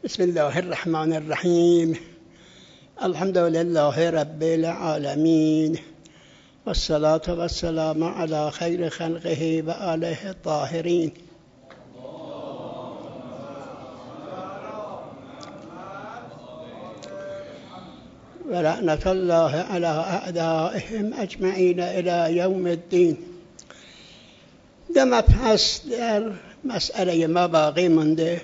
بسم الله الرحمن الرحیم. الحمد لله رب العالمین والصلاة والسلام علی خیر خلقه و آله الطاهرین. و لعنت الله علی اعدائهم اجمعین الی یوم الدین. دو مبحث در مسئله ما باقی مونده.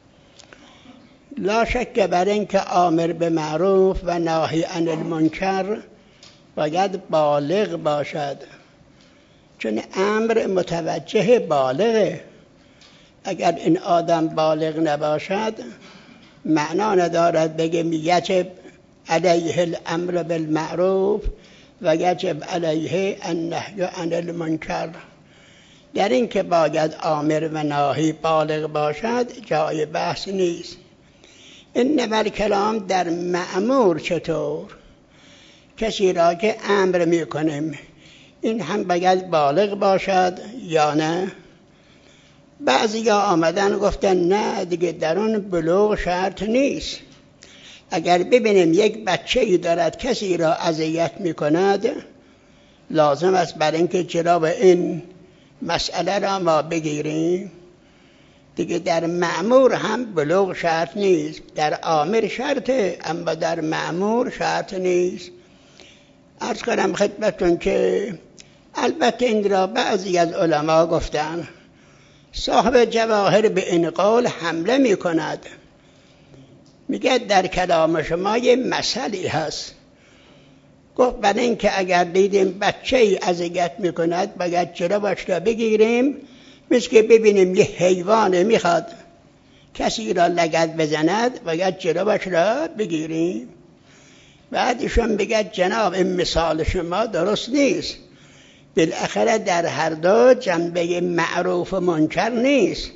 لا شک بر این که آمر به معروف و ناهی عن المنکر باید بالغ باشد، چون امر متوجه بالغه. اگر این آدم بالغ نباشد معنا ندارد بگیم یجب علیه الامر بالمعروف و یجب علیه النهی عن المنکر. در این که باید آمر و ناهی بالغ باشد جای بحث نیست. انما الکلام در مأمور چطور؟ کسی را که امر میکنیم این هم باید بالغ باشد یا نه؟ بعضیا آمدن گفتن نه دیگه در اون بلوغ شرط نیست. اگر ببینیم یک بچه‌ای دارد کسی را اذیت میکند، لازم است برای اینکه جلو این مسئله را ما بگیریم. دیگه در مأمور هم بلوغ شرط نیست. در آمر شرطه اما در مأمور شرط نیست. عرض کنم خدمتون که البته این را بعضی از علما گفتن. صاحب جواهر به این قول حمله می کند، میگه در کلام شما یه مسئله هست. گفت برای این که اگر دیدیم بچه ای اذیت می کند باید جلوش را بگیریم، مثل که ببینیم یه حیوان میخواد کسی را لگد بزند باید جلوش را بگیریم. بعدشون بگه جناب این مثال شما درست نیست. بالاخره در هر دو جنبه معروف و منکر نیست.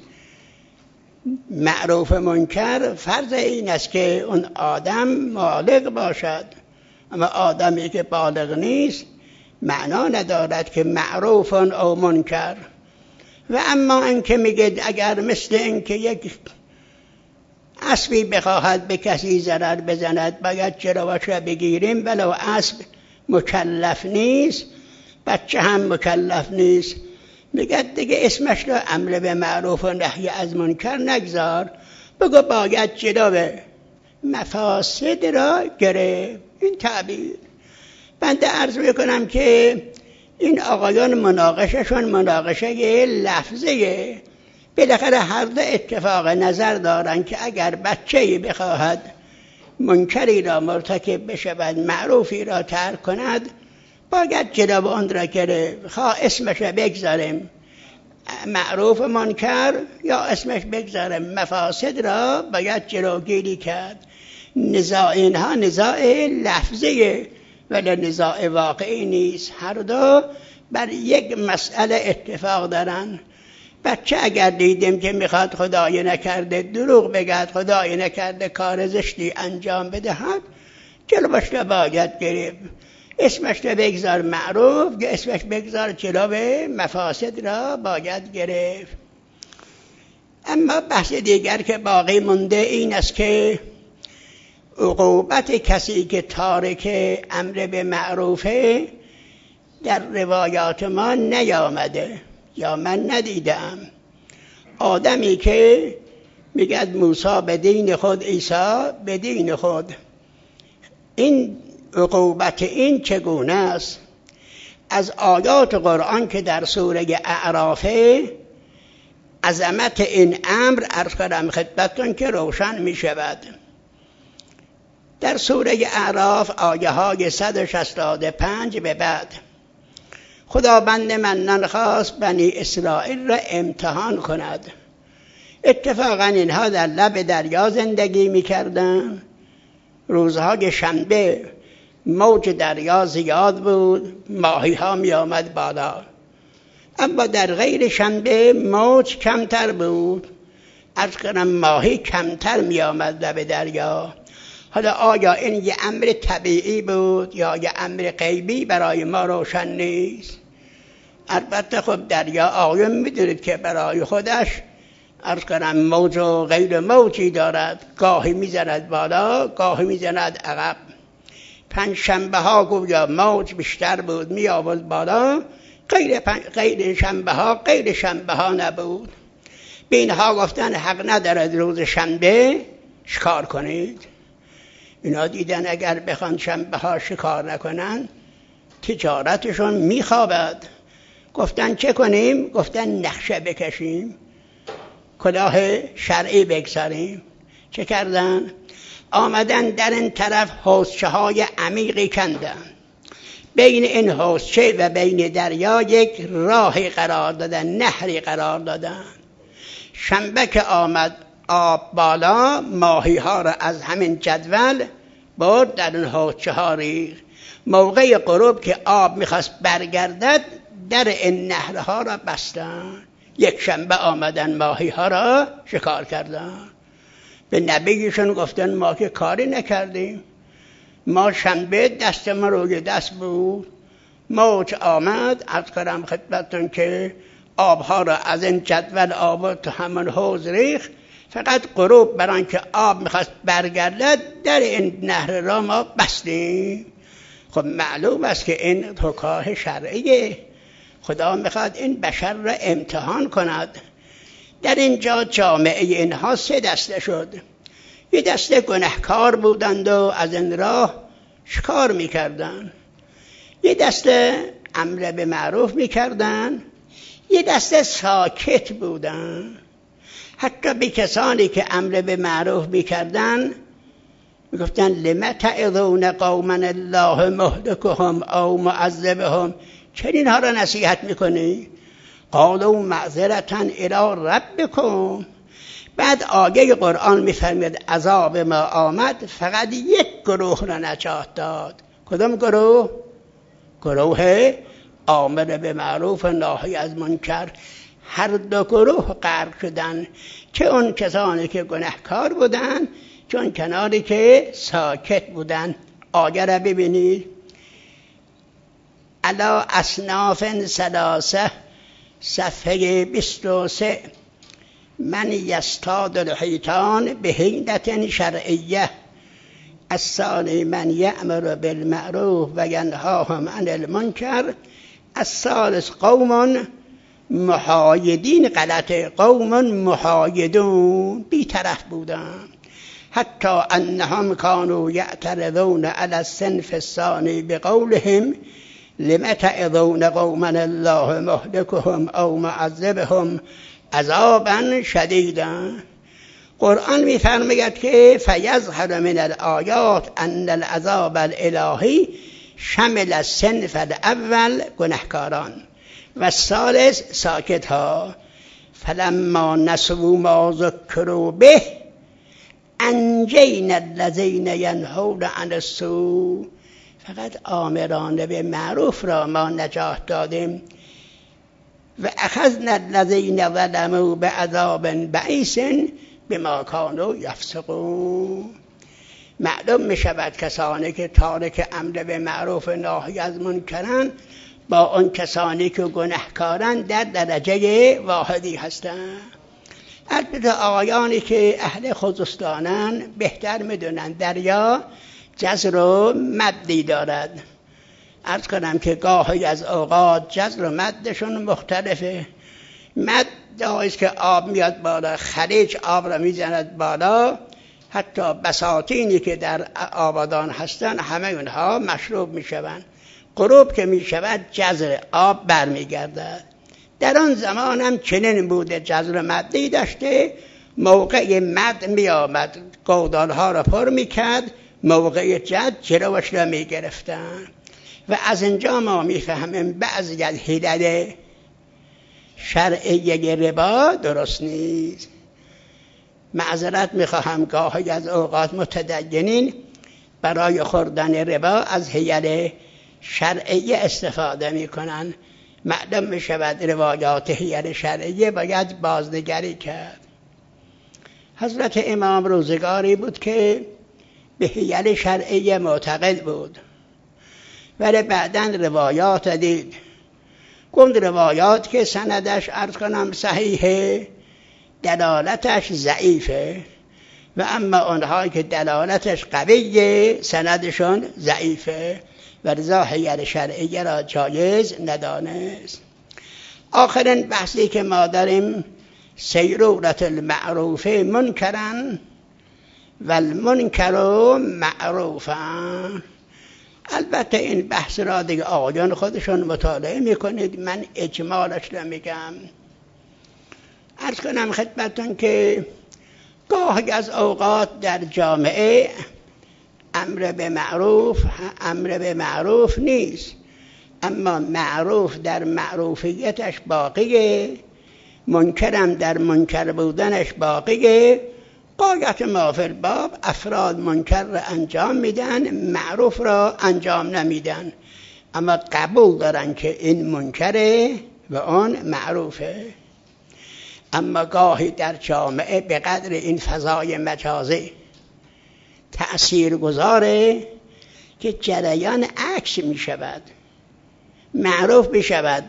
معروف و منکر فرض این است که اون آدم بالغ باشد، اما آدمی که بالغ نیست معنا ندارد که معروف او منکر. و اما اینکه میگه اگر مثل اینکه یک اسبی بخواهد به کسی ضرر بزند باید جلوش را بگیریم، ولو اسب مکلف نیست، بچه هم مکلف نیست. میگه دیگه اسمش را امر به معروف و نهی از منکر نگذار، بگو باید جلو مفاسد را گرفت. این تعبیر بنده عرض میکنم که این آقایان مناقشهشون مناقشه لفظیه. بالاخره هر دو اتفاق نظر دارن که اگر بچه‌ای بخواهد منکری را مرتکب بشود معروفی را ترک کند باید جلو آن را گرفت. خواه اسمش را بگذاریم معروف منکر یا اسمش بگذاریم مفاسد را باید جلوگیری کرد. نزاع اینها نزاع لفظیه ولی نزاع واقعی نیست. هر دو بر یک مسئله اتفاق دارن. بچه اگر دیدیم که میخواد خدای نکرده دروغ بگد، خدای نکرده کار زشتی انجام بدهد، جلوش را باید گرفت. اسمش را بگذار معروف یا اسمش بگذار جلو مفاسد را باید گرفت. اما بحث دیگر که باقی مونده این است که عقوبت کسی که تارک امر به معروفه در روایات ما نیامده یا من ندیدم. آدمی که میگد موسی به دین خود عیسی به دین خود، این عقوبت این چگونه است؟ از آیات قرآن که در سوره اعرافه عظمت این امر عرض کردم خدمتتون که روشن می شود. در سوره اعراف آیه های 165 به بعد خداوند منان خواست بنی اسرائیل را امتحان کند. اتفاقا اینها در لب دریا زندگی می‌کردند. روزهای شنبه موج دریا زیاد بود، ماهی ها می آمد بالا، اما در غیر شنبه موج کمتر بود، عرض کنم ماهی کمتر می آمد لب دریا. حالا آیا این یه امر طبیعی بود یا یه امر غیبی برای ما روشن نیست. البته خب دریا آقایون میدونید که برای خودش عرض کنم موج و غیر موجی دارد، گاهی میزند بالا گاهی میزند عقب. پنجشنبه ها گویا موج بیشتر بود می آورد بالا، غیر شنبه ها غیر شنبه ها نبود. به اینها گفتن حق ندارد روز شنبه شکار کنید. اینا دیدن اگر بخوان شنبه ها شکار نکنن تجارتشون میخوابد. گفتن چه کنیم؟ گفتن نقشه بکشیم، کلاه شرعی بگذاریم. چه کردن؟ آمدن در این طرف حوضچه های عمیقی کندن، بین این حوضچه و بین دریا یک راهی قرار دادن، نهری قرار دادن. شنبه که آمد آب بالا، ماهی ها را از همین جدول برد در اون حوضچه ها ریخت. موقع غروب که آب میخواست برگردد در این نهرها را بستن. یک شنبه آمدن ماهی ها را شکار کردن. به نبیشون گفتن ما که کاری نکردیم، ما شنبه دست ما روی دست بود، موج آمد عرض کنم خدمتتون که آبها را از این جدول آورد تو همون حوض ریخت. فقط غروب برای که آب میخواست برگردد در این نهر را ما بستیم. خب معلوم است که این حکاه شرعیه، خدا میخواد این بشر را امتحان کند. در اینجا جامعه اینها سه دسته شد. یه دسته گنهکار بودند و از این راه شکار میکردن، یه دسته امر به معروف میکردن، یه دسته ساکت بودن. حتی به کسانی که امر به معروف میکردن میگفتن لم تعظون قوما الله مهلکهم او معذبهم، چرا اینها را نصیحت میکنی؟ قالوا معذرة الی ربکم. بعد آیه قرآن میفرمید عذاب ما آمد فقط یک گروه را نجات داد. کدام گروه؟ گروه آمر به معروف و ناهی از منکر. هر دو گروه غرق شدن، چه اون کسانی که گناهکار بودن چه اون کناری که ساکت بودن. آیه را ببینید، علی اصناف ثلاثه، صفحه 23. من یصطاد الحیتان به حیلة شرعیه، الثانی من یأمر بالمعروف و ینهاهم عن المنکر، الثالث قوم محایدین. غلطه، قوم محایدون، بی طرف بودن. حتی انهم كانوا یعترضون علی الصنف الثانی بقولهم لم تعظون قوما الله مهلكهم او معذبهم عذابا شدیدا. قرآن میفرماید که فیظهر من الآیات ان العذاب الالهی شمل الصنف الاول گنهکاران و الثالث ساکت ها. فلما نسوا ما ذکروا به انجینا الذین ینهون عن السوء. فقط آمرانه به معروف را ما نجات دادیم. و اخذنا الذین ظلموا بعذاب بئیس بما کانوا یفسقون. معلوم می شود کسانی که تارک امر به معروف و ناهی از منکرن با اون کسانی که گناهکارن در درجه واحدی هستند. البته آقایانی که اهل خودستانن بهتر میدونن دریا جزر و مدی دارد. عرض کنم که گاهی از اوقات جزر و مدشون مختلفه. مد جاییست که آب میاد بالا، خلیج آب را میزند بالا، حتی بساتینی که در آبادان هستن همه اونها مشروب میشوند. غروب که میشود جزر آب برمیگردد. در آن زمان هم چنین بوده، جزر مدی داشته. موقع مد می آمد گودال ها را پر میکرد، موقع جد جلوش را میگرفتن. و از اینجا ما میفهمیم بعضی از حیلل شرعیه ربا درست نیست. معذرت میخواهم، گاهی از اوقات متدینین برای خوردن ربا از حیل شرعیه استفاده میکنن. معلوم میشود روایات حیل شرعیه باید بازنگری کرد. حضرت امام روزگاری بود که به حیل شرعیه معتقد بود، ولی بعداً روایات دید، گفت روایات که سندش عرض کنم صحیحه دلالتش ضعیفه و اما اونهایی که دلالتش قویه سندشون ضعیفه و لذا هیئت شرعیه را جایز ندانست. آخرین بحثی که ما داریم سیرورت المعروف منکرن و المنکر معروفن. البته این بحث را دیگه آقایان خودشون مطالعه میکنید، من اجمالش رو میگم. عرض کنم خدمتتون که گاهی از اوقات در جامعه امر به معروف نیست، اما معروف در معروفیتش باقیه، منکرم در منکر بودنش باقیه. غایت ما فی الباب افراد منکر را انجام میدن، معروف را انجام نمیدن، اما قبول دارن که این منکره و اون معروفه. اما گاهی در جامعه به قدر این فضای مجازی تأثیر گذاره که جریان عکس می شود، معروف می شود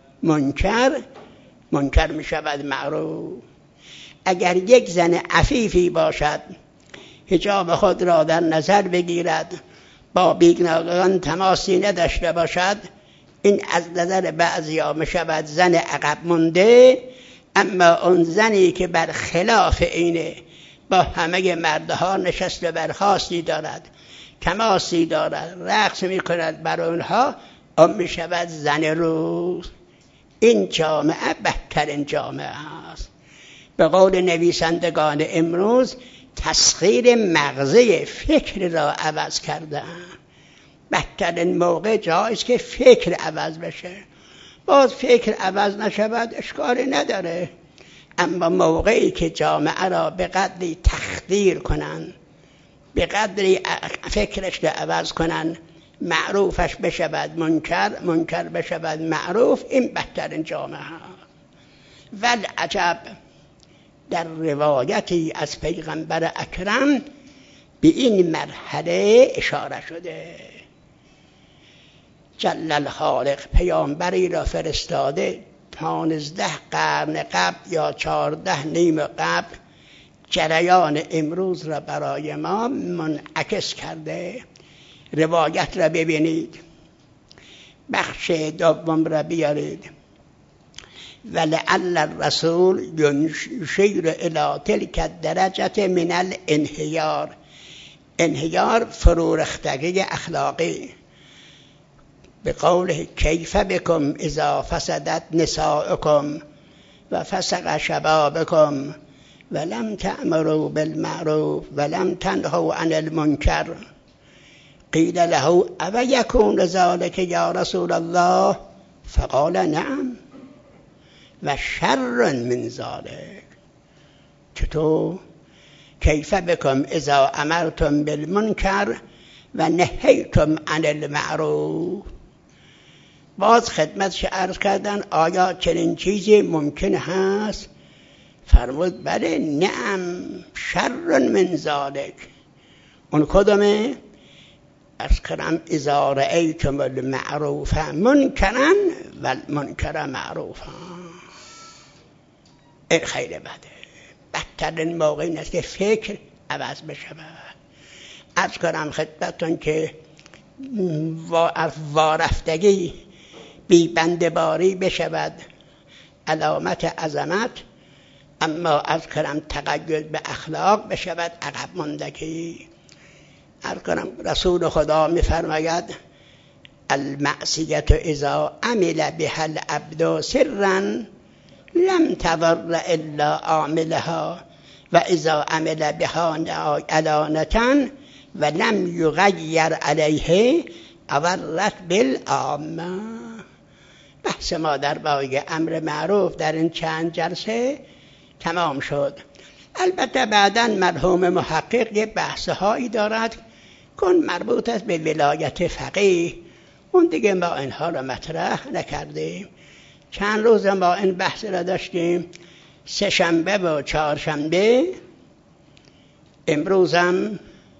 منکر می شود معروف. اگر یک زن عفیفی باشد حجاب خود را در نظر بگیرد، با بیگناهان تماسی نداشته باشد، این از نظر بعضیا می شود زن عقب مونده. اما اون زنی که بر خلاف اینه، با همه مردها نشست و برخاستی دارد، تماسی دارد، رقص می کند بر اونها، اون می شود زن روز. این جامعه بدترین جامعه است. به قول نویسندگان امروز تسخیر مغزه فکر را عوض کردن. بدترین موقع جایست که فکر عوض بشه. باز فکر عوض نشود اشکالی نداره، اما موقعی که جامعه را به قدری تخدیر کنن، به قدری فکرش را عوض کنن، معروفش بشود منکر بشود معروف، این بدترین جامعه هست. والعجب در روایتی از پیغمبر اکرم به این مرحله اشاره شده. جل الخالق پیامبری را فرستاده 15 قرن قبل یا 14 نیم قبل، جریان امروز را برای ما منعکس کرده. روایت را ببینید، بخش دوم را بیارید. ولعل الرسول یشیر الی تلک الدرجه من الانحیار. انحیار فرورختگی اخلاقی. به قوله کیف بکم اذا فسدت نساؤکم و فسق شبابکم ولم تأمروا بالمعروف ولم تنهوا عن المنکر. قیل له او یکون ذلک یا رسول الله؟ فقال نعم و شر من ذلک. چطور؟ کیف بکم اذا امرتم بالمنکر و نهیتم عن المعروف. باز خدمتش عرض کردن آیا چنین چیزی ممکن هست؟ فرمود بله، نعم شر من ذلک. اون کدومه؟ از کرم اذا رأیتم المعروف منکرا و المنکر معروفا. این خیلی بده. بدترین موقع این است که فکر عوض بشود. از کرم خدمتون که وارفتگی بی بندباری بشود علامت عظمت، اما از کرم تقید به اخلاق بشود عقب ماندگی. از کرم رسول خدا می‌فرماید المعصیة اذا عمل بها العبد سرا لم تضر الا عاملها و اذا عمل بها علانة و لم یغیر علیه اضرت بالعامة. بحث ما در باب امر معروف در این چند جلسه تمام شد. البته بعداً مرحوم محقق یه بحث‌هایی دارد که مربوط است به ولایت فقیه، اون دیگه ما اینها رو مطرح نکردیم. چند روز ما این بحث را داشتیم، سه شنبه و چهارشنبه. امروزم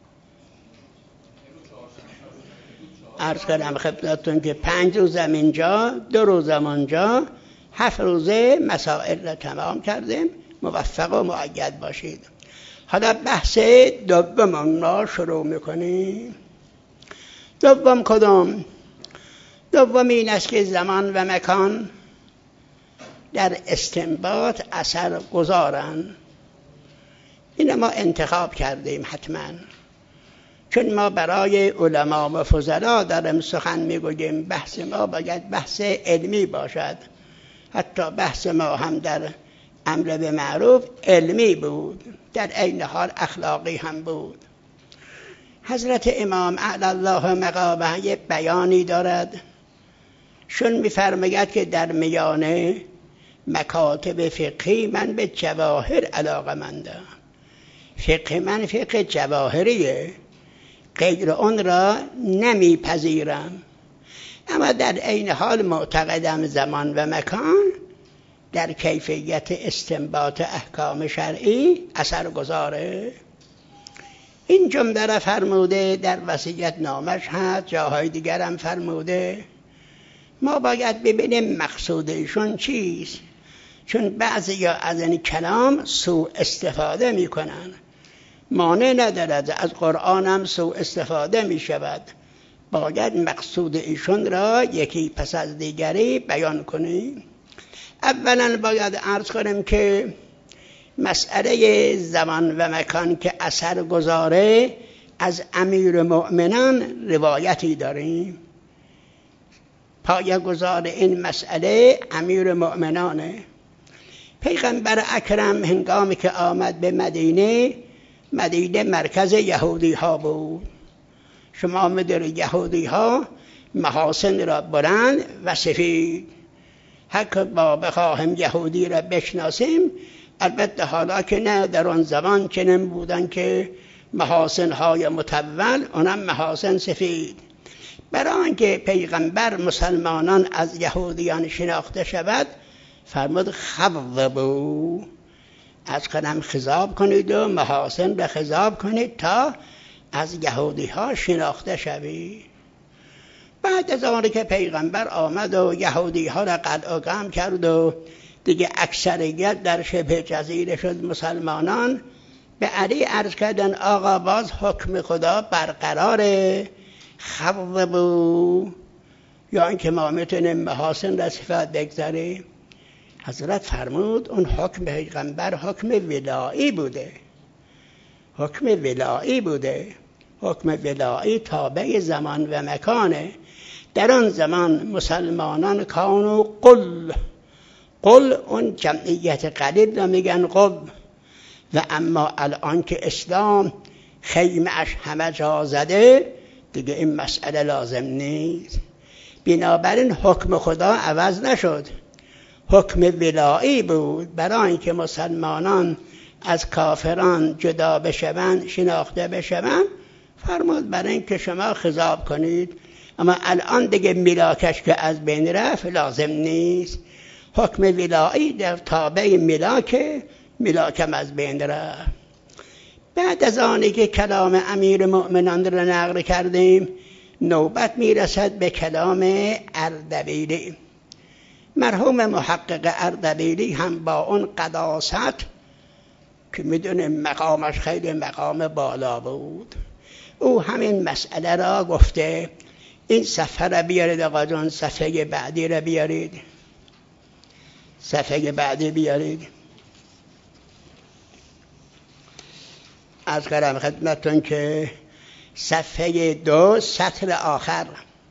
عرض کردم خدمتتون که 5 روزم اینجا، 2 روزم اونجا، 7 روزه مسائل را تمام کردیم. موفق و مؤید باشید. حالا بحث دوم را شروع میکنیم. دوم کدام؟ دوم این است که زمان و مکان در استنباط اثر گذارند. این ما انتخاب کردیم حتما، چون ما برای علما و فضلا داریم سخن میگوییم. بحث ما باید بحث علمی باشد. حتی بحث ما هم در امر به معروف علمی بود، در عین حال اخلاقی هم بود. حضرت امام اعلی الله مقامه یک بیانی دارد، شون میفرماید که در میانه مکاتب فقهی من به جواهر علاقه‌مندم. فقه من فقه جواهریه، غیر اون را نمیپذیرم، اما در عین حال معتقدم زمان و مکان در کیفیت استنباط احکام شرعی اثر گذاره. این جمله را فرموده، در وصیت نامش هست، جاهای دیگر هم فرموده. ما باید ببینیم مقصود ایشون چیست، چون بعضی از این کلام سوء استفاده میکنن. مانع ندارد از قرآن هم سوء استفاده می شود. باید مقصود ایشون را یکی پس از دیگری بیان کنیم. اولا باید عرض کنیم که مسئله زمان و مکان که اثر گذاره از امیر مؤمنان روایتی داریم. پایه‌گذار این مسئله امیر مؤمنانه. پیغمبر اکرم هنگامی که آمد به مدینه مرکز یهودی ها بود. شما می‌دونید یهودی ها محاسن را بلند و سفید. هر ما بخواهیم یهودی را بشناسیم، البته حالا که نه، در آن زمان چنین بودن که محاسن های متول، اونم محاسن سفید. برای آنکه پیغمبر مسلمانان از یهودیان شناخته شود فرمود خضبوا، از کنم خضاب کنید و محاسن به خضاب کنید تا از یهودی ها شناخته شوید. بعد از آنکه که پیغمبر آمد و یهودی ها را قلع و قم کرد و دیگه اکثریت در شبه جزیره شد مسلمانان، به علی عرض کردن آقا باز حکم خدا برقراره، خضبوا، یا اینکه ما میتونیم محاسن را صفت بگذاریم. حضرت فرمود اون حکم پیغمبر حکم ولایی بوده، حکم ولایی بوده. حکم ولایی تابع زمان و مکانه. در آن زمان مسلمانان کانو قل اون جمعیت قلیل را میگن قل، و اما الان که اسلام خیمه‌اش همه جا زده دیگه این مسئله لازم نیست. بنابراین حکم خدا عوض نشد، حکم ولایی بود. برای اینکه مسلمانان از کافران جدا بشوند، شناخته بشوند، فرمود برای اینکه شما خضاب کنید. اما الان دیگه ملاکش که از بین رفت لازم نیست. حکم ولایی در تابع ملاکم از بین رفت. بعد از آنی که کلام امیر مؤمنان را نقل کردیم، نوبت میرسد به کلام اردبیلی. مرحوم محقق اردبیلی هم با اون قداست که میدونه مقامش خیلی مقام بالا بود، او همین مسئله را گفته. این صفحه را بیارید آقا جان، صفحه بعدی را بیارید، صفحه بعدی بیارید. از کردم خدمتون که صفحه 2 سطر آخر،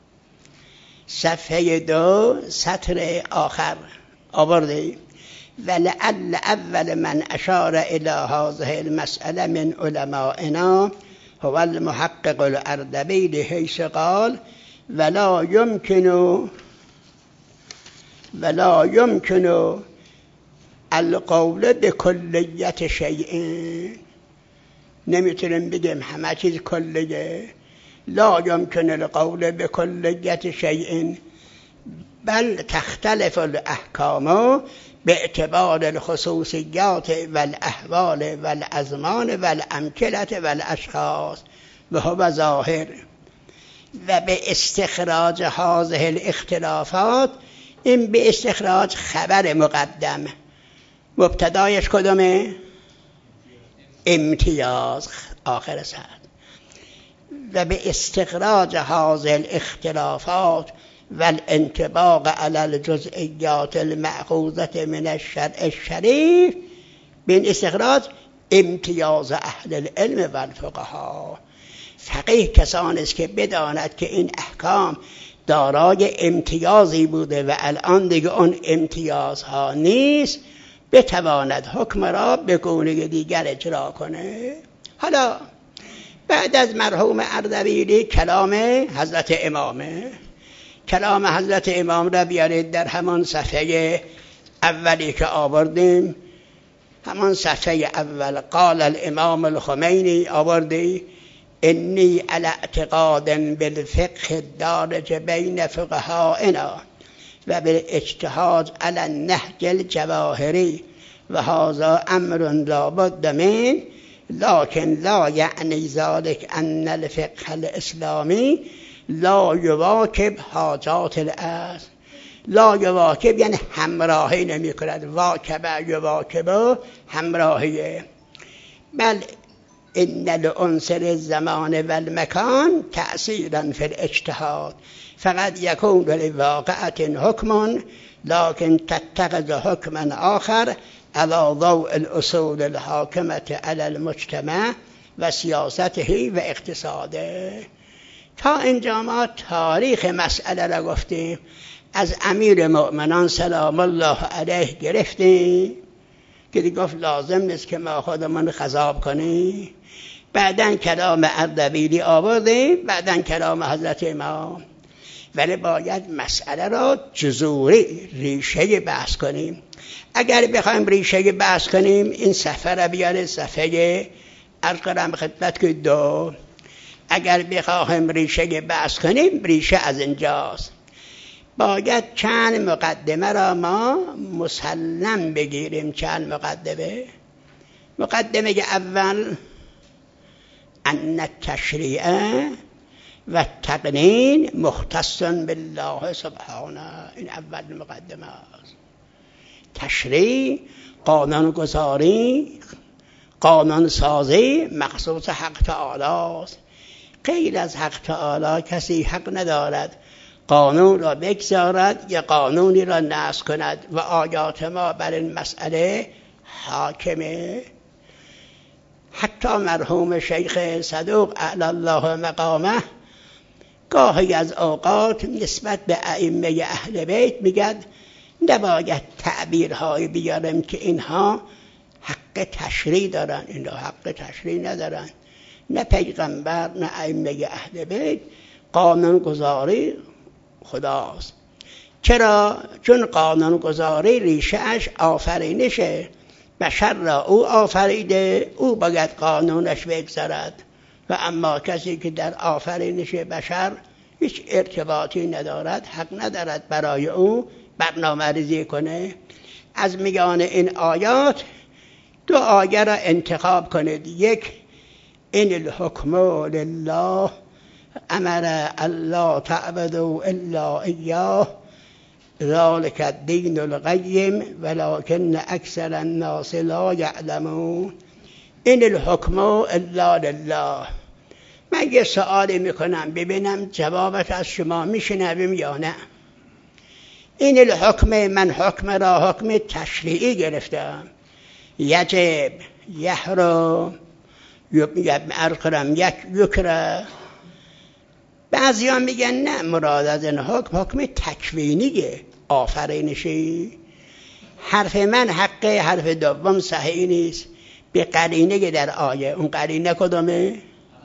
صفحه 2 سطر آخر آورده. ولعل اول من اشار الى هذه المسأله من علمائنا هو المحقق الاردبیلی حیث قال ولا يمكن القول بکلیت شیء. نمیتونیم بگیم همه چیز کلیه. لا يمكن القول بکلیت شیء بل تختلف الاحکام باعتبار الخصوصیات والاحوال والازمان والامثله والاشخاص و هو ظاهر. و به استخراج هذه الاختلافات، این به استخراج خبر مقدم، مبتدایش کدومه؟ امتیاز آخر سر. و به استخراج هذه الاختلافات والانطباق على الجزئیات المأخوذة من الشرع الشریف، به این استخراج امتیاز اهل العلم و الفقها. فقیه کسانی است که بداند که این احکام دارای امتیازی بوده و الان دیگه اون امتیازها نیست، بتواند حکم را به گونه دیگر اجرا کنه. حالا بعد از مرحوم اردبیلی کلام حضرت امامه. کلام حضرت امام را بیارید در همان صفحه اولی که آوردیم، همان صفحه اول. قال الامام الخمینی آوردی انی علی اعتقاد بالفقه الدارج بین فقهائنا و بالاجتهاد علی النهج الجواهری و هذا امر لا بد من، لكن لا یعنی ذلك ان الفقه الاسلامی لا یواکب حاجات العصر. لا یواکب یعنی همراهی نمی کند. واکبه یواکبه همراهیه. بل ان لعنصر الزمان و المکان تأثیرا فی الاجتهاد، فقد یکون لواقعة حکم لكن تتخذ حکما آخر على ضوء الاصول الحاکمة على المجتمع و سیاسته و اقتصاده. تا اینجا ما تاریخ مسئله را گفتیم. از امیر مؤمنان سلام الله علیه گرفتیم که دیگه گفت لازم نیست که ما خودمون خضاب کنیم. بعدن کلام اردبیلی آوردیم، بعدن کلام حضرت امام. ولی باید مسئله را جذوری ریشه بحث کنیم. اگر بخوایم ریشه بحث کنیم این صفحه را بیاره، صفحه عرض کنم خدمت که 2. اگر بخوایم ریشه بحث کنیم ریشه از اینجاست. باید چند مقدمه را ما مسلم بگیریم. چند مقدمه. مقدمه اول ان التشریع و التقنین مختص بالله سبحانه. این اول مقدمه است. تشریع، قانون گذاری، قانون سازی مخصوص حق تعالی است. غیر از حق تعالی کسی حق ندارد قانون را بگذارد یا قانونی را نسخ کند و آیات ما بر این مسئله حاکمه. حتی مرحوم شیخ صدوق اعلی الله مقامه گاهی از اوقات نسبت به ائمه اهل بیت میگد نباید تعبیرهای بیارم که اینها حق تشریع دارن، اینها حق تشریع ندارن. نه پیغمبر نه ائمه اهل بیت. قانون گذاری خداست. چرا؟ چون قانون گذاری ریشه اش آفرینشه. بشر را او آفریده، او باید قانونش بگذارد. و اما کسی که در آفرینش بشر هیچ ارتباطی ندارد، حق ندارد برای او برنامه ریزی کنه. از میان این آیات 2 آیه را انتخاب کنید. یک، این الحکم لله امر الله تعبدوا الا ایاه ذلك الدین القیم ولكن اکثر الناس لا یعلمون. این الحکم الا لله. من یه سوالی میکنم ببینم جوابت از شما میشنویم یا نه. این الحکم، من حکم را حکم تشریعی گرفتم. یجب، یحرم، یکره. بعضی ها میگن نه، مراد از این حکم تکوینیه، آفرینشی. حرف من حقه، حرف دوم صحیح نیست به قرینه در آیه. اون قرینه کدومه؟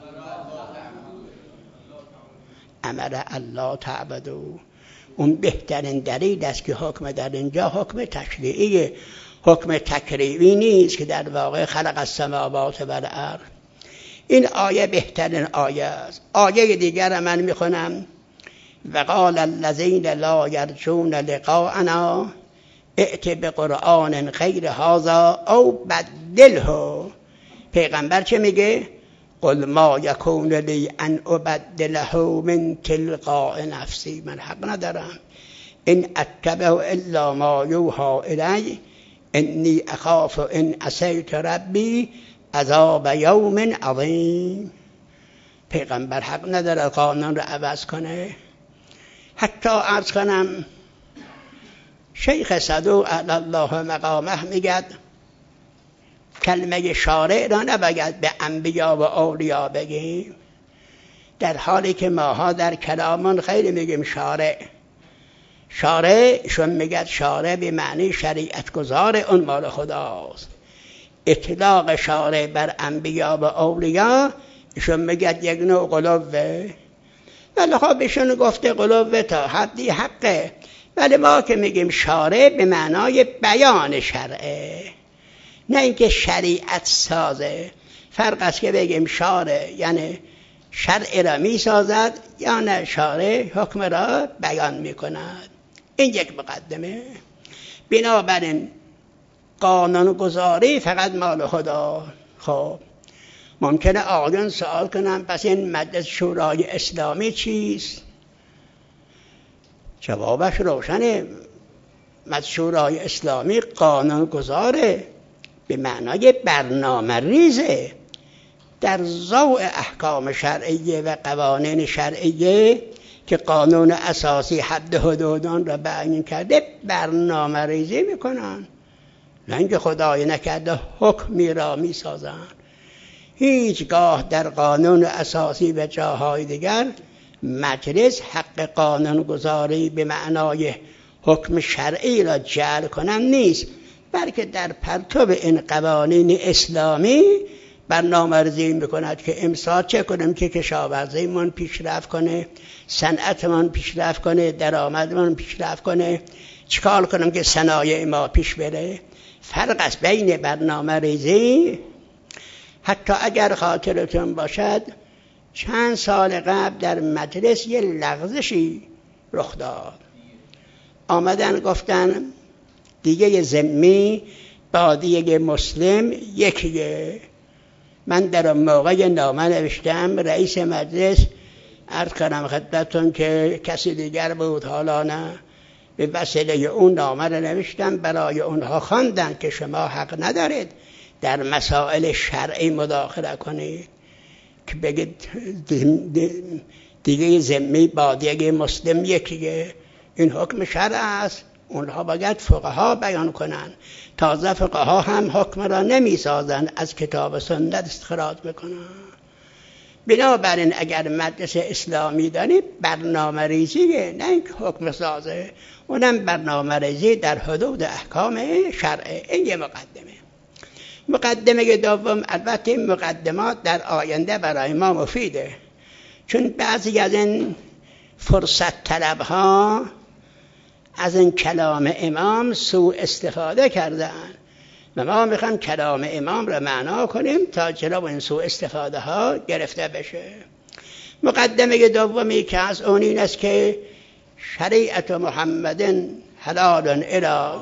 امر الله تعبدو. اون بهترین دلیل است که حکم در اینجا حکم تشریعیه، حکم تکریمی نیست که در واقع خلق السماوات و الارض. این آیه بهترین آیه است. آیه دیگر من میخونم. وقال الذین لا یرجون لقاءنا ائت بقرآن غیر هذا او بدله. پیغمبر چه میگه؟ قل ما یکون لی ان ابدله من تلقاء نفسی. من حق ندارم. ان اتبع الا ما یوحى الی انی اخاف ان عصیت ربی عذاب یوم عظیم. پیغمبر حق نداره قانون رو عوض کنه. حتی عرض کنم شیخ صدوق علی الله مقامه میگد کلمه شارع را نباید به انبیا و اولیا بگیم، در حالی که ماها در کلامون خیلی میگیم شارع. شارع شون میگد شارع به معنی شریعت گذار، اون مال خداست. اطلاق شارع بر انبیا و اولیا ایشون میگد یک نوع غلوه، ولی خب ایشون گفته غلوه تا حدی حقه، ولی ما که میگیم شارع به معنای بیان شرعه، نه اینکه شریعت سازه. فرق است که بگیم شارع یعنی شرع را میسازد یا نه شارع حکم را بیان میکند. این یک مقدمه. بنابراین قانون گذاری فقط مال خدا. خب ممکنه آقایان سوال کنن پس این مجلس شورای اسلامی چیست؟ جوابش روشنه. مجلس شورای اسلامی قانون گذاره، به معنای برنامه ریزه در ضوء احکام شرعیه و قوانین شرعیه که قانون اساسی حد حدودان را بیان کرده، برنامه ریزی میکنن، نه اینکه خدای نکرده حکمی را میسازن. هیچگاه در قانون اساسی و جاهای دیگر مجلس حق قانون گذاری به معنای حکم شرعی را جعل کنن نیست، بلکه در پرتو این قوانین اسلامی برنامه ریزی میکند که امسال چه کنیم که کشاورزیمون پیشرفت کنه، صنعتمون پیشرفت کنه، درآمدمون پیشرفت کنه، چیکار کنیم که صنایع ما پیش بره. فرق است بین برنامه ریزی. حتی اگر خاطرتون باشد چند سال قبل در مجلس یه لغزشی رخ داد. آمدن گفتن دیگه ذمی با دیگه مسلم یکیه. من در اون موقع نامه نوشتم رئیس مجلس، عرض کنم خدمتتون که کسی دیگر بود حالا نه، به وسیله اون نامه رو نوشتم برای اونها خواندن که شما حق ندارید در مسائل شرعی مداخله کنید، که بگید دیگه ذمی با دیگه مسلم یکیه، این حکم شرع است. اونها باید فقها بیان کنن. تازه فقها هم حکم را نمی سازن، از کتاب سنت استخراج میکنن. بنابراین اگر مجلس اسلامی داریم برنامه ریزیه، نه اینکه حکم سازه، اونم برنامه ریزی در حدود احکام شرعه. این یه مقدمه. مقدمه دوم، البته این مقدمات در آینده برای ما مفیده، چون بعضی از این فرصت طلب ها از این کلام امام سوء استفاده کردن و ما میخوایم کلام امام را معنا کنیم تا جلو این سوء استفاده ها گرفته بشه. مقدمه دومی که از اون این است که شریعت محمد حلال الی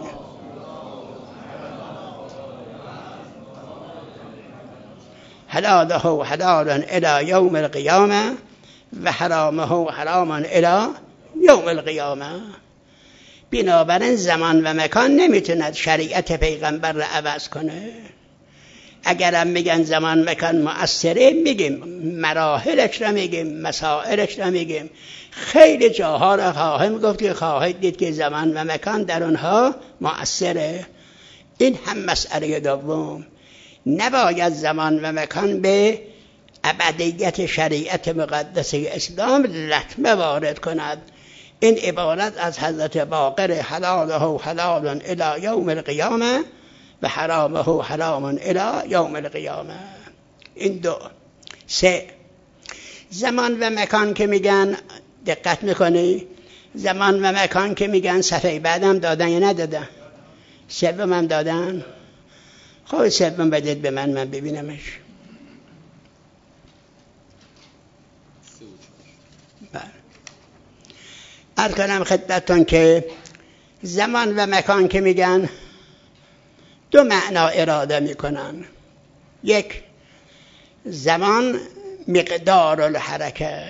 حلاله حلال الی یوم القیامه و حرامه حرام الی یوم القیامه. بنابراین زمان و مکان نمیتوند شریعت پیغمبر را عوض کنه. اگرم میگن زمان مکان مؤثره، میگیم مراحلش را میگیم، مسائلش را میگیم. خیلی جاها را خواهیم گفت که خواهید دید که زمان و مکان در اونها مؤثره. این هم مسئله دوم. نباید زمان و مکان به ابدیت شریعت مقدسه اسلام لطمه وارد کند. این عبارت از حضرت باقر حلاله حلال الی یوم القیامه و حرامه حرام الی یوم القیامه. این دو. سه، زمان و مکان که میگن، دقت میکنی؟ زمان و مکان که میگن صفحه بعدم دادن یا ندادن؟ سوم هم دادن؟ خب سوم بدید به من ببینمش. عرض کنم خدمتتون که زمان و مکان که میگن دو معنا اراده میکنن. یک، زمان مقدار الحرکه.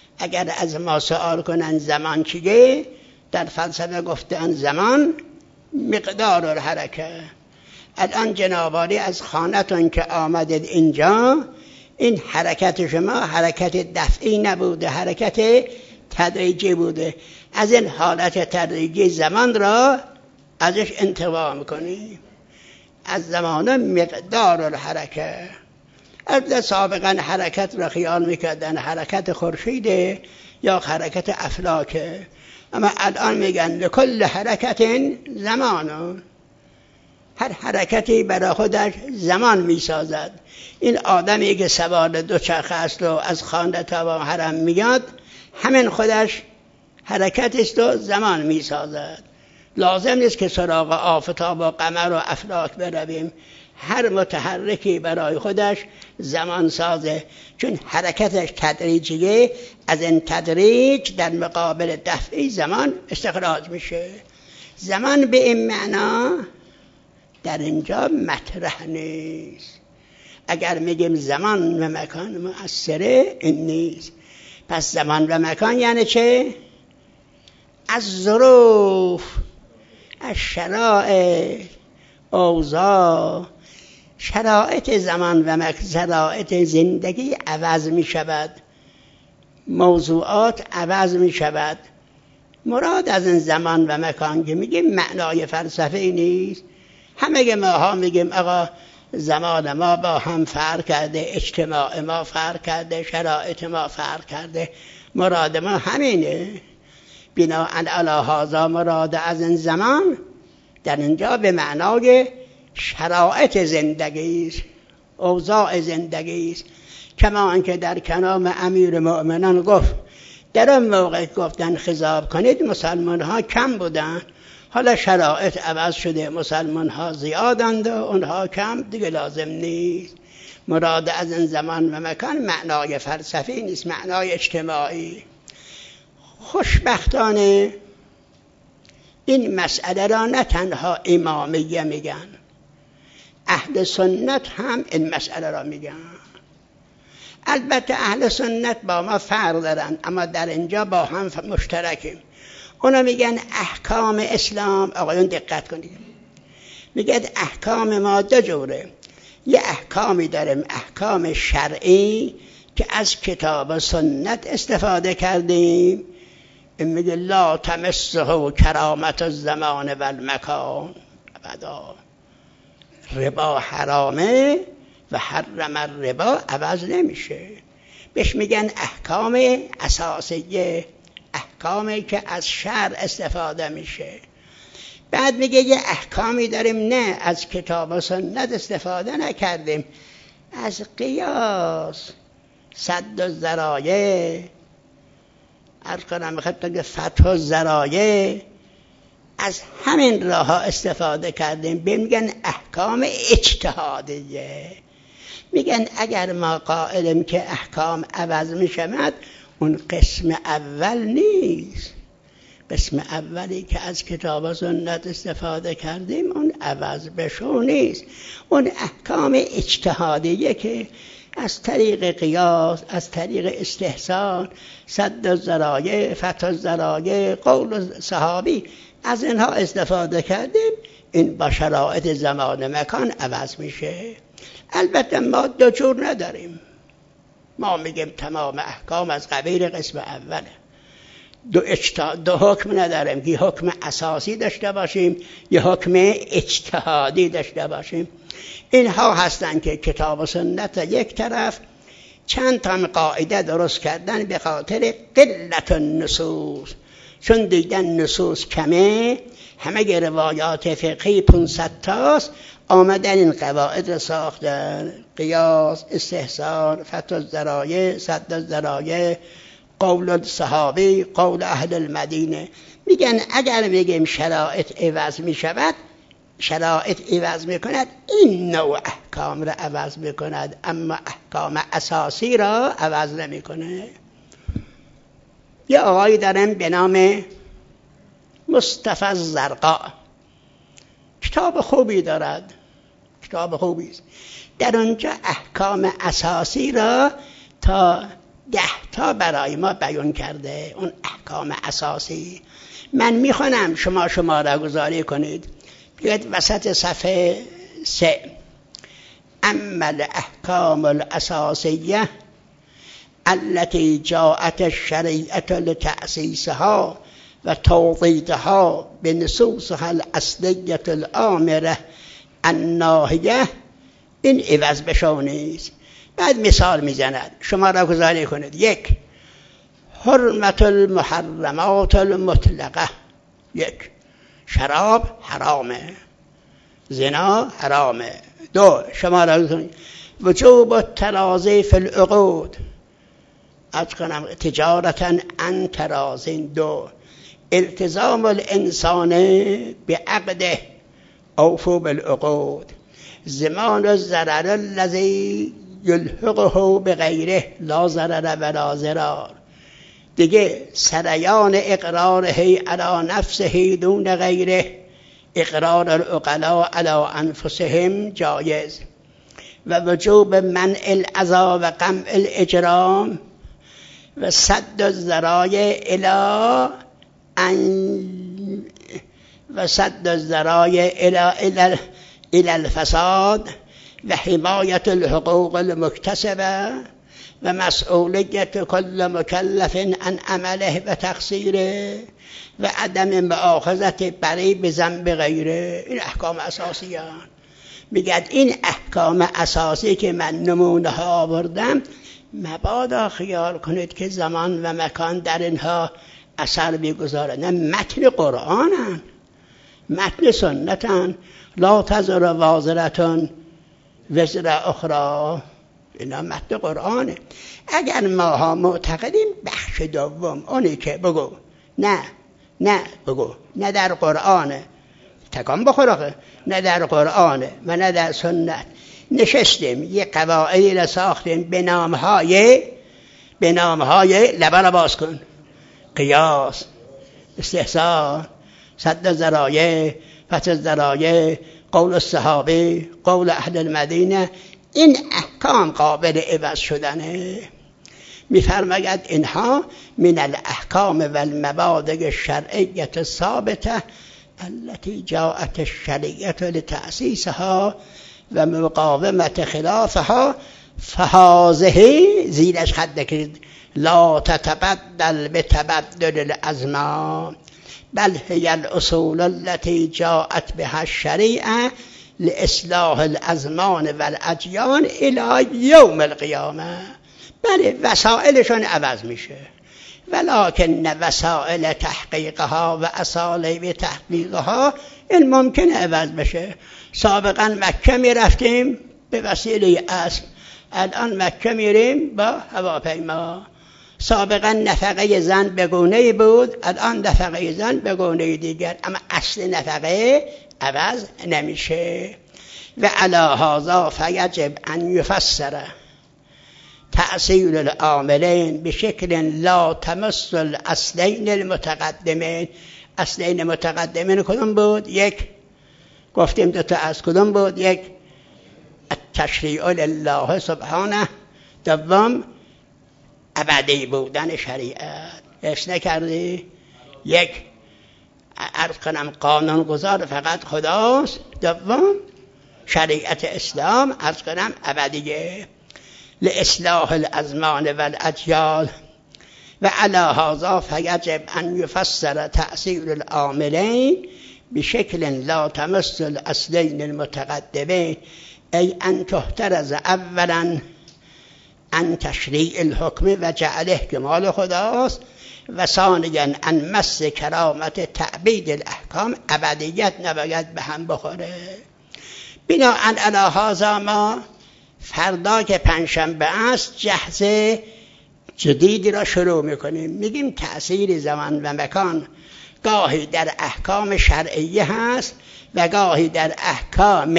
اگر از ما سوال کنن زمان چیه، در فلسفه گفتن زمان مقدار الحرکه. الان جنابالی از خانتون که آمدید اینجا، این حرکت شما حرکت دفعی نبوده، حرکت تدریجی بوده. از این حالت تدریجی زمان را ازش انتقام میکنی. از زمان مقدار الحرکه. از سابقا حرکت را خیال میکردن حرکت خورشیده یا حرکت افلاکه، اما الان میگن لکل حرکت زمان. هر حرکتی برای خودش زمان میسازد. این آدمی که سوار دوچرخه است و از خانه تا حرم میاد، همین خودش حرکت است و زمان میسازد. لازم نیست که سراغ آفتاب و قمر و افلاک برویم. هر متحرکی برای خودش زمان سازه، چون حرکتش تدریجیه. از این تدریج در مقابل دفعی زمان استخراج میشه. زمان به این معنا در اینجا مطرح نیست. اگر میگیم زمان و مکان مؤثره، این نیست. پس زمان و مکان یعنی چه؟ از ظروف، از شرایط، اوضاع، شرایط زمان و شرایط زندگی عوض می شود، موضوعات عوض می شود. مراد از این زمان و مکان که میگیم معنای فلسفی نیست. همه ما میگیم آقا زمان ما با هم فرق کرده، اجتماع ما فرق کرده، شرایط ما فرق کرده. مراد ما همینه. بناء علی هذا مراد از این زمان در اینجا به معنای شرایط زندگی است، اوضاع زندگی است. کما آنکه در کلام امیر مؤمنان گفت در اون موقع گفتن خضاب کنید مسلمان ها کم بودن، حالا شرایط عوض شده، مسلمان ها زیادند و اونها کم، دیگه لازم نیست. مراد از این زمان و مکان معنای فلسفی نیست، معنای اجتماعی. خوشبختانه این مسئله را نه تنها امامیه میگن، اهل سنت هم این مسئله را میگن. البته اهل سنت با ما فرق دارن، اما در اینجا با هم مشترکیم. اونا میگن احکام اسلام، آقایون دقت کنید، میگن احکام ما دو جوره. یه احکامی داریم احکام شرعی که از کتاب و سنت استفاده کردیم، این میگه لا تمسه کرامت الزمان و المکان ابدا. ربا حرامه و حرم الربا عوض نمیشه. بهش میگن احکام اساسیه، احکامی که از شرع استفاده میشه. بعد میگه یه احکامی داریم نه از کتاب و سنت استفاده نکردیم، از قیاس، سد الذرایع، عرض کنم خدمتتون فتح الذرایع، از همین راه ها استفاده کردیم. میگن احکام اجتهادیه. میگن اگر ما قائلیم که احکام عوض میشود، اون قسم اول نیست. قسم اولی که از کتاب و سنت استفاده کردیم اون عوض بشو نیست. اون احکام اجتهادیه که از طریق قیاس، از طریق استحسان، سد الذرایع، فتح الذرایع، قول صحابی، از اینها استفاده کردیم. این با شرایط زمان مکان عوض میشه. البته ما دو جور نداریم. ما میگیم تمام احکام از قبیل قسم اوله. دو حکم نداریم که حکم اساسی داشته باشیم یا حکم اجتهادی داشته باشیم. اینها هستن که کتاب و سنت یک طرف چند تا قاعده درست کردن به خاطر قلت النصوص، چون دیدن نصوص کمه، همه روایات فقهی 500 تاست، آمدن این قواعد را ساختن: قیاس، استحسان، فتح الذرایع، سد الذرایع، قول صحابی، قول اهل المدینه. میگن اگر بگیم شرایط عوض می شود، شرایط عوض می کند، این نوع احکام را عوض می کند، اما احکام اساسی را عوض نمی کنه. یه آقایی دارن به نام مصطفی الزرقا، کتاب خوبی دارد، کتاب خوبی است. در اونجا احکام اساسی را تا 10 برای ما بیان کرده. اون احکام اساسی من میخوانم، شما را گزاری کنید. بیاید وسط صفحه 3. اما الاحکام الاساسیه التي جاءت الشریعه لتأسیسها و توقیدها بنصوصها الاصلیه الآمره الناهیه، این عوض بشو نیست. بعد مثال میزند، شما را گزارش کنید. 1. حرمت المحرمات المطلقه. 1. شراب حرامه، زنا حرامه. 2. شما را کنید وجوب التراضی فی العقود، از کنم تجارتا عن تراضین. 2. التزام الانسان بعقده اوفو بالعقود، زمان الضرر الذی یلحقه بغیره لا ضرر ولا ضرار. دیگه سریان اقراره علی نفسه دون غیره، اقرار العقلاء علی انفسهم جایز. و وجوب منع الاذی و قمع الاجرام و سد الذرایع الى الفساد و حمایت الحقوق المکتسبه و مسئولیت کل مکلف عن عمله و تقصیره و عدم مؤاخذت بری به ذنب غیره. این احکام اساسی هستند. میگه این احکام اساسی که من نمونه ها آوردم، مبادا خیال کنید که زمان و مکان در اینها اثر میگذاره. نه، متن قرآنن، متن سنتن. لا تزر وازرة وزر اخرى، اینا متن قرآنه. اگر ماها معتقدیم بخش دوم اونی که بگو نه بگو نه در قرآنه، تکان بخوره، نه در قرآنه و نه در سنت، نشستیم یه قواعدی را ساختیم به نامهای لبا را باز کن، قیاس، استحسان، سد الذرایع، فتح الذرایع، قول الصحابه، قول اهل المدینه. این احکام قابل عوض شدنه. میفرماید اینها من الاحکام و المبادئ الشرعیه الثابته التي جاءت الشریعه لتأسیسها و مقاومت خلافها، فهذه زیرش خط نکرید لا تتبدل بتبدل الازمان بل هي الاصول التي جاءت بها الشریعه لاصلاح الازمان والاجیال الى یوم القیامه. بله، وسائلشون عوض میشه، ولکن وسائل تحقیقها و اسالیب تحقیقها این ممکنه عوض بشه. سابقا مکه میرفتیم به وسیله اسب، الان مکه میریم با هواپیما. سابقا نفقه زن به گونه‌ای بود، الان نفقه زن به گونه دیگر، اما اصل نفقه عوض نمیشه. و علی هذا فیجب ان یفسر تأصیل العاملین بشکل لا تمس الاصلین المتقدمین. اصلین متقدمین کدوم بود؟ 1 گفتیم 2 تا از کدوم بود؟ 1 التشریع لله سبحانه، 2 ابدی بودن شریعت. اش نکردی؟ 1 عرض کنم قانون گذار فقط خداست، 2 شریعت اسلام عرض کنم ابدیه لاصلاح الازمان والاجیال. و علی هذا فیجب ان یفسر تأصیل العاملین بشکل لا تمس الاصلین المتقدمین، ای ان تحترز اولا عن تشریع الحکم و جعله که مال خداست، و ثانیا عن مس کرامت تعبید الاحکام. ابدیت نباید به هم بخوره. بناء علی هذا ما فردا که پنجشنبه است جهز جدیدی را شروع میکنیم. میگیم تأثیر زمان و مکان گاهی در احکام شرعیه هست و گاهی در احکام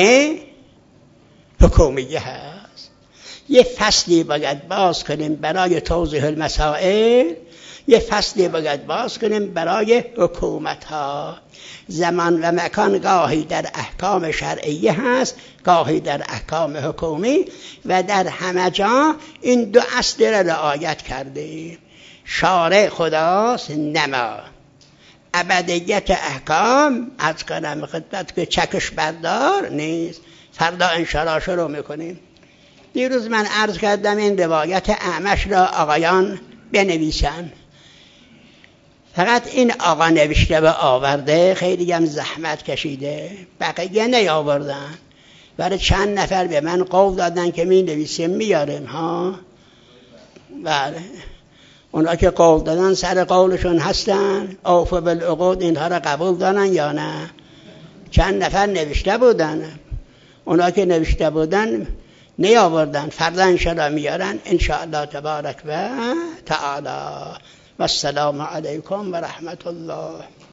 حکومیه هست. یه فصلی باید باز کنیم برای توضیح المسائل، یه فصلی باید باز کنیم برای حکومت ها. زمان و مکان گاهی در احکام شرعیه هست، گاهی در احکام حکومی، و در همه جا این 2 اصل را رعایت کرده. شارع خداست، نما ابدیت احکام از کنم خدمت که چکش بردار نیست. فردا انشاءالله شروع میکنیم. دیروز من عرض کردم این روایت اعمش را آقایان بنویسن. فقط این آقا نوشته و آورده، خیلی هم زحمت کشیده، بقیه نیاوردن. برای چند نفر به من قول دادن که می نویسیم میاریم ها. بله اونا که قول دادن سر قولشون هستن، اوفوا بالعقود، اینها را قبول دارن یا نه؟ چند نفر نوشته بودن، اونا که نوشته بودن نیاوردن. فردا انشاءالله میارن انشاءالله تبارک و تعالی. و السلام علیکم و رحمت الله.